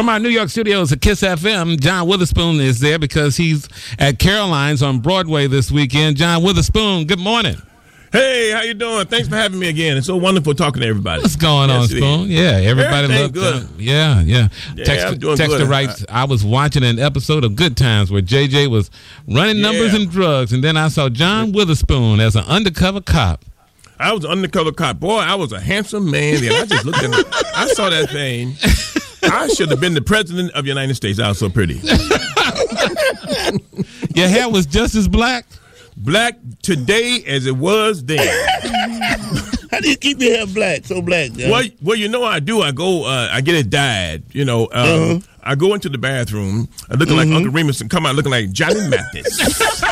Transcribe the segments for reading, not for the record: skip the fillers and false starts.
From our New York studios at Kiss FM, John Witherspoon is there because he's at Caroline's on Broadway this weekend. John Witherspoon, good morning. Hey, how you doing? Thanks for having me again. It's so wonderful talking to everybody. What's going on, Spoon? Yeah, everybody loved it. Yeah. Texter writes, I was watching an episode of Good Times where JJ was running numbers and drugs, and then I saw John Witherspoon as an undercover cop. I was an undercover cop. Boy, I was a handsome man. And I just looked at it. I saw that thing. I should have been the president of the United States. I was so pretty. Your hair was just as black? Black today as it was then. How do you keep your hair black? So black, John? Well, you know I do. I go, I get it dyed. You know, I go into the bathroom, looking like Uncle Remus, and come out looking like Johnny Mathis.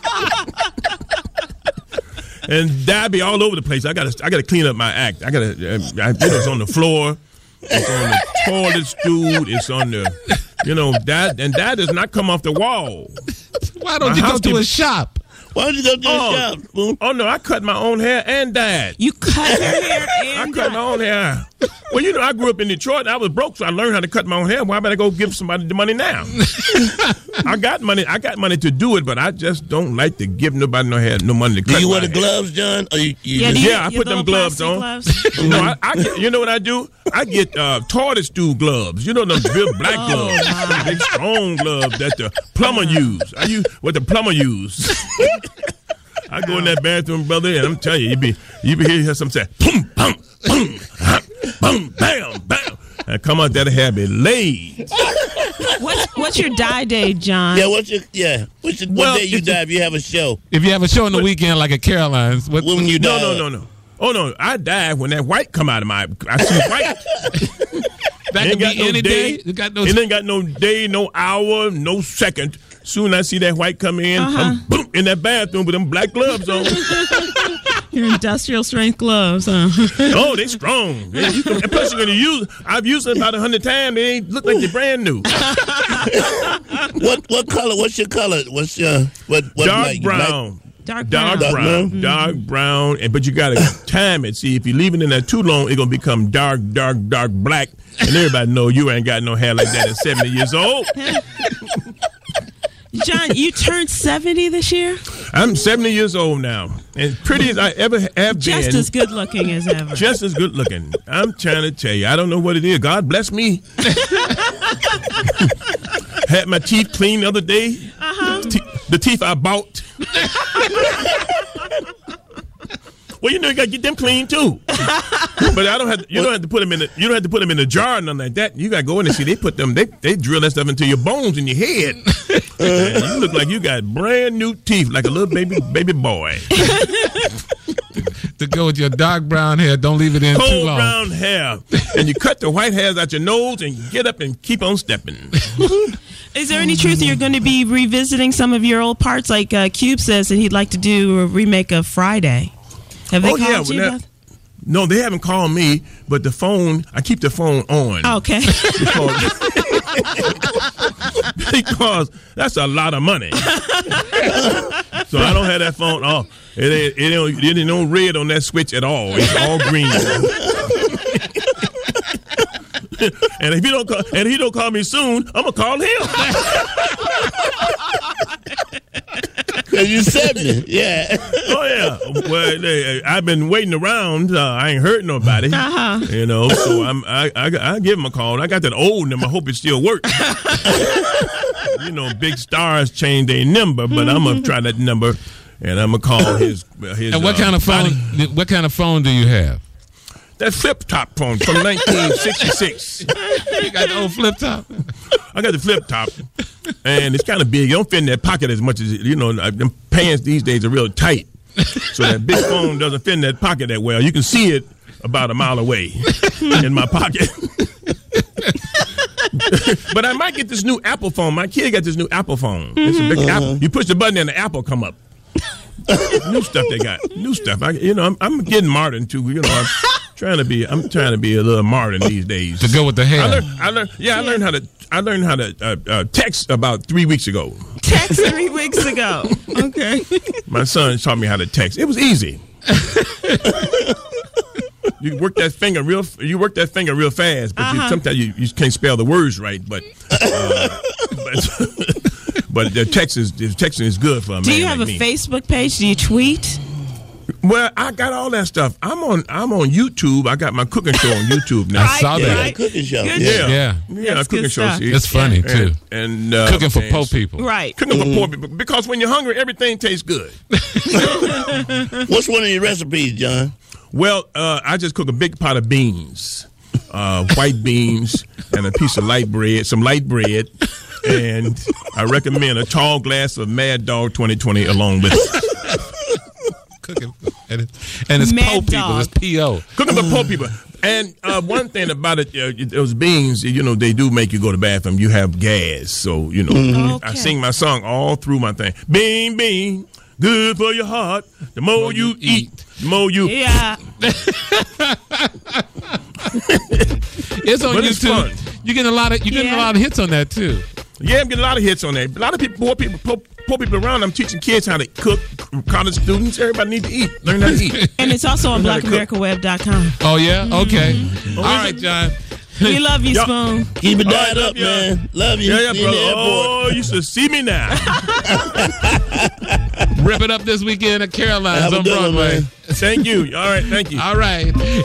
And dye be all over the place. I gotta clean up my act. It's on the floor. It's on the toilet stool. It's on the, that does not come off the wall. Why don't you go to a shop? Why don't you go to a shop, Spoon? Oh, no, I cut my own hair and dyed. You cut your hair and I cut my own hair. Well, I grew up in Detroit. I was broke, so I learned how to cut my own hair. Why better go give somebody the money now? I got money to do it, but I just don't like to give nobody no money to cut. Do you wear the gloves, John? Or I put them gloves on. No, you know what I do? I get toilet stool gloves. You know them big black gloves, big strong gloves that the plumber use. I use what the plumber use. I go in that bathroom, brother, and I'm telling you, you be hearing something say, boom, boom, boom, boom, bam, bam. And come out there to have it laid. What's your dye day, John? Yeah, what day you dye if you have a show? If you have a show on the weekend like at Caroline's, when you dye? No. Oh no, I die when that white come out of I see white. That could be any day. It ain't got no day, no hour, no second. Soon I see that white come in, I'm boom, in that bathroom with them black gloves on. Your industrial strength gloves, huh? Oh, they strong. And plus you're gonna I've used them about 100 times. They ain't look like they're brand new. What color? What's your color? What's your dark brown? Dark brown. Dark brown. But you gotta time it. See, if you leave it in there too long, it's gonna become dark black. And everybody know you ain't got no hair like that at 70 years old. John, you turned 70 this year? I'm 70 years old now. And pretty as I ever have been. Just as good looking as ever. Just as good looking. I'm trying to tell you, I don't know what it is. God bless me. Had my teeth cleaned the other day. The teeth I bought. Well, you gotta get them clean too. But I don't have. You don't have to put them in. You don't have to put them in a jar or nothing like that. You gotta go in and see. They put them. They drill that stuff into your bones in your head. And you look like you got brand new teeth, like a little baby boy. To go with your dark brown hair, don't leave it in too long. Cold brown hair, and you cut the white hairs out your nose and get up and keep on stepping. Is there any truth you're going to be revisiting some of your old parts? Like Cube says that he'd like to do a remake of Friday. Have they called you? No, they haven't called me, but the phone, I keep the phone on. Okay. Because that's a lot of money. So I don't have that phone off. It ain't no red on that switch at all. It's all green. And if he don't call me soon, I'm gonna call him. Cause you 70, yeah. Oh yeah. Well, I've been waiting around. I ain't hurt nobody. So I give him a call. I got that old number. I hope it still works. Big stars change their number, but I'm gonna try that number, and I'm gonna call his. And what kind of phone? What kind of phone do you have? That flip top phone from 1966. You got the old flip top? I got the flip top, and it's kind of big. You don't fit in that pocket as much as, them pants these days are real tight. So that big phone doesn't fit in that pocket that well. You can see it about a mile away in my pocket. But I might get this new Apple phone. My kid got this new Apple phone. It's a big Apple. You push the button and the Apple come up. New stuff they got. New stuff. I'm getting modern too. I'm trying to be a little modern these days. To go with the hair. I learned how to text about 3 weeks ago. Text 3 weeks ago. Okay. My son taught me how to text. It was easy. You you work that finger real fast, but sometimes you can't spell the words right. But the texting is good for a man. Do you have like a me. Facebook page? Do you tweet? Well, I got all that stuff. I'm on YouTube. I got my cooking show on YouTube now. I saw that. Right. Cooking show. Yeah, cooking show. It's funny too. And cooking for poor people. Right. Cooking for poor people. Because when you're hungry, everything tastes good. What's one of your recipes, John? Well, I just cook a big pot of beans, white beans, and a piece of some light bread, and I recommend a tall glass of Mad Dog 2020 along with it. Cooking, and it's poor people. It's P.O. Cooking for poor people. And one thing about it, those beans, they do make you go to the bathroom. You have gas, so I sing my song all through my thing. Bean, bean, good for your heart. The more you eat, the more you. Yeah. It's on But YouTube. it's fun. You're getting a lot of hits on that too. Yeah, I'm getting a lot of hits on that. A lot of people, poor people around. I'm teaching kids how to cook. College students, everybody need to eat. Learn how to eat. And it's also on blackamericaweb.com. Oh yeah, okay. All right, John. We love you, Spoon. Keep it dialed up, man. Love you. Yeah, brother. Oh, you should see me now. Rip it up this weekend at Caroline's Have a on good one, Broadway. man. Thank you. All right, thank you. All right.